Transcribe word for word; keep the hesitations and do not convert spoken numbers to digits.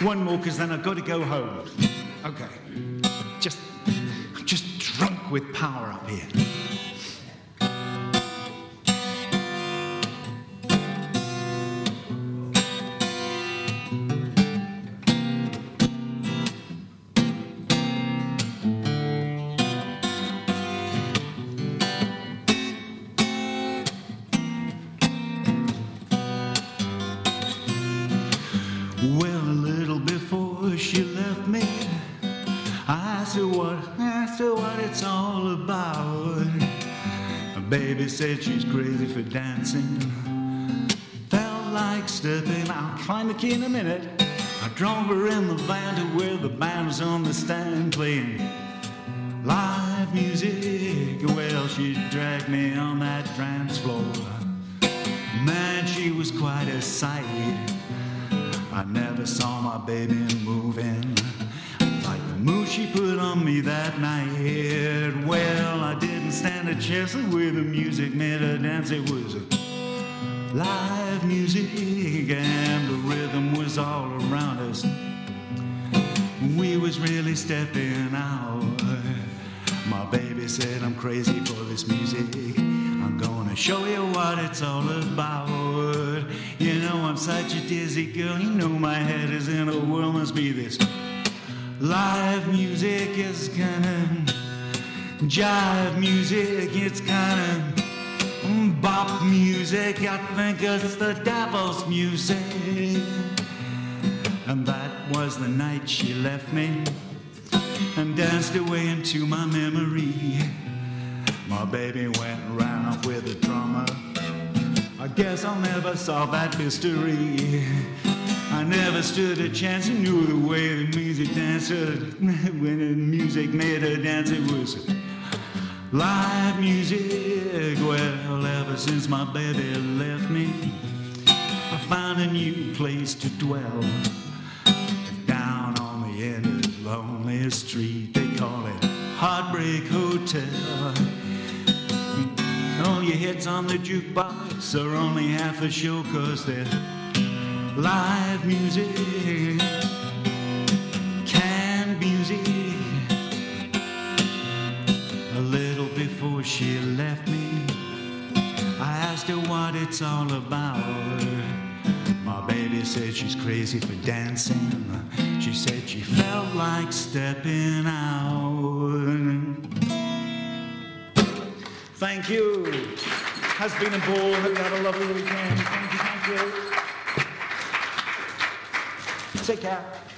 One more, because then I've got to go home. Okay. Just, I'm just drunk with power up here. Well, a little before she left me, I asked her what, asked her what it's all about. My baby said she's crazy for dancing. Felt like stepping out. Find the key in a minute. I drove her in the van to where the band was on the stand playing live music. Well, she dragged me on that dance floor. Man, she was quite a sight. I never saw my baby moving like the move she put on me that night. Well, I didn't stand a chance the way the music made her dance. It was live music and the rhythm was all around us. We was really stepping out. My baby said, I'm crazy for this music. I'm gonna show you what it's all about. You know I'm such a dizzy girl. You know my head is in a whirl. Must be this live music. It's kinda jive music. It's kinda bop music. I think it's the devil's music. And that was the night she left me and danced away into my memory. My baby went and ran off with a drummer. I guess I'll never solve that mystery. I never stood a chance. You knew the way the music danced. When the music made her dance, it was live music. Well, ever since my baby left me, I found a new place to dwell. Down on the end of the loneliest street, they call it Heartbreak Hotel. All your hits on the jukebox are only half the show, 'cause they're live music, canned music. A little before she left me, I asked her what it's all about. My baby said she's crazy for dancing. She said she felt like stepping out. Thank you. Has been a ball. Hope you had a lovely weekend. Thank you, thank you. Take care.